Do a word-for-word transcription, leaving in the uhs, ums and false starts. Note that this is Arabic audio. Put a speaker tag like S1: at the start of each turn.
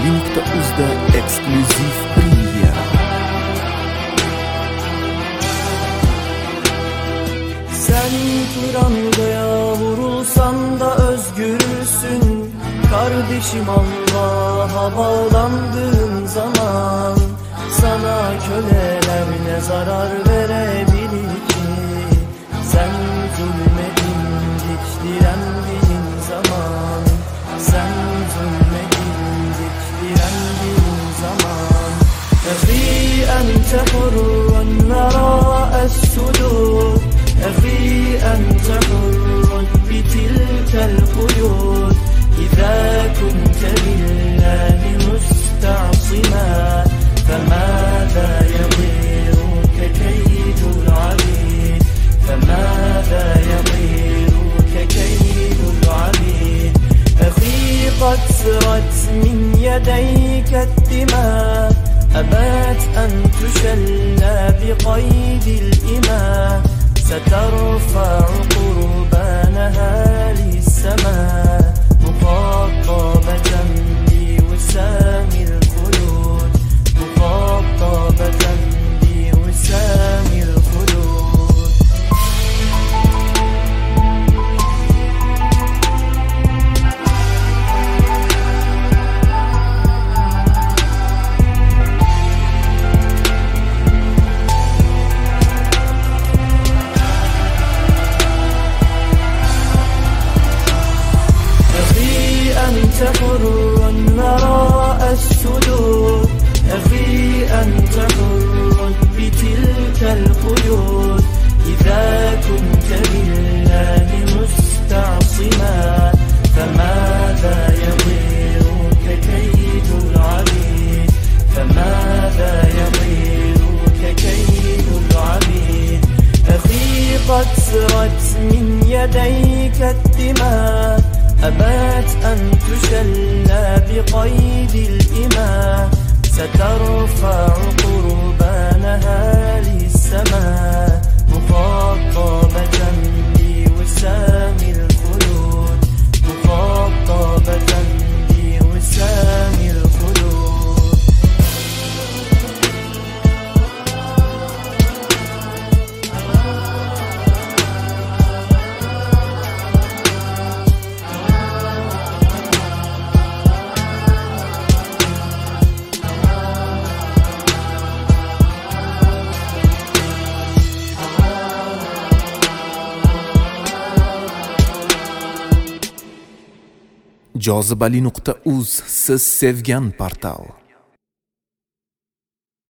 S1: nuqta uzda eksklyuziv premyera.
S2: Sen prangaya vurulsan da özgürsün. Kardeşim, Allah'a bağlandığın zaman sana köleler ne zarar verebilir ki? Sen zulmedin dik direndiğin zaman, sen zulmedin dik direndiğin zaman. Efi ente hurrun nera'es sudur, efi ente hurrun bitilkel kuyud. إذا كنت بالله مستعصما فماذا يضيرك كيد العبيد، فماذا يضيرك كيد العبيد. أخي قد سرت من يديك الدماء، أبات أن تشلى بقيد الإماء، سترفع قربانها للسماء مخاطبة بوسام الخلود، مخاطبة بوسام الخلود. أنت حر وراء السدود، أخي أنت حر بتلك القيود. إذا كنت بالله مستعصما فماذا يضيرك كيد العبيد، فماذا يضيرك كيد العبيد. أخي قد سرت من يديك الدماء، أبات أن تشلى بقيد الإماء، سترفع قربانها للسماء مخاطبة بوسام الخلود، مخاطبة بوسام الخلود.
S1: jozibali nuqta uz siz sevgan portal.